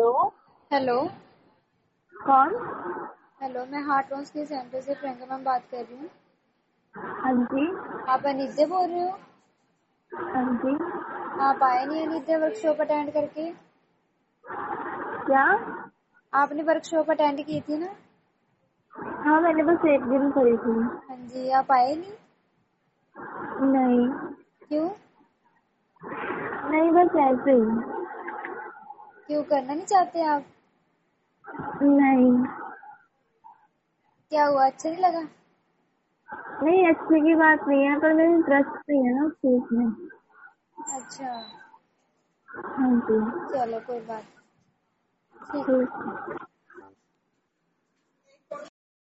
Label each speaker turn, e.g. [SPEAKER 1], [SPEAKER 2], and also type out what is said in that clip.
[SPEAKER 1] Hello.
[SPEAKER 2] Hello.
[SPEAKER 1] कौन?
[SPEAKER 2] Hello, मैं heart tones के सेंटर से प्रियंका मैम बात कर रही हूँ।
[SPEAKER 1] हाँ जी।
[SPEAKER 2] आप अनित्य बोल रहे हो?
[SPEAKER 1] हाँ जी।
[SPEAKER 2] आप आए नहीं अनित्य वर्कशॉप अटेंड करके?
[SPEAKER 1] क्या?
[SPEAKER 2] आपने वर्कशॉप अटेंड की थी ना?
[SPEAKER 1] हाँ, मैंने बस एक दिन करी थी।
[SPEAKER 2] हाँ जी, आप आए नहीं?
[SPEAKER 1] नहीं।
[SPEAKER 2] क्यों?
[SPEAKER 1] नहीं, बस ऐसे ही।
[SPEAKER 2] क्यों, करना नहीं चाहते आप?
[SPEAKER 1] नहीं।
[SPEAKER 2] क्या हुआ, अच्छा नहीं लगा?
[SPEAKER 1] नहीं, अच्छे की बात नहीं है, पर मेरी इंटरेस्ट नहीं है ना उस चीज में।
[SPEAKER 2] अच्छा,
[SPEAKER 1] हाँ जी।
[SPEAKER 2] चलो कोई बात नहीं। ठीक है।
[SPEAKER 1] ठीक है।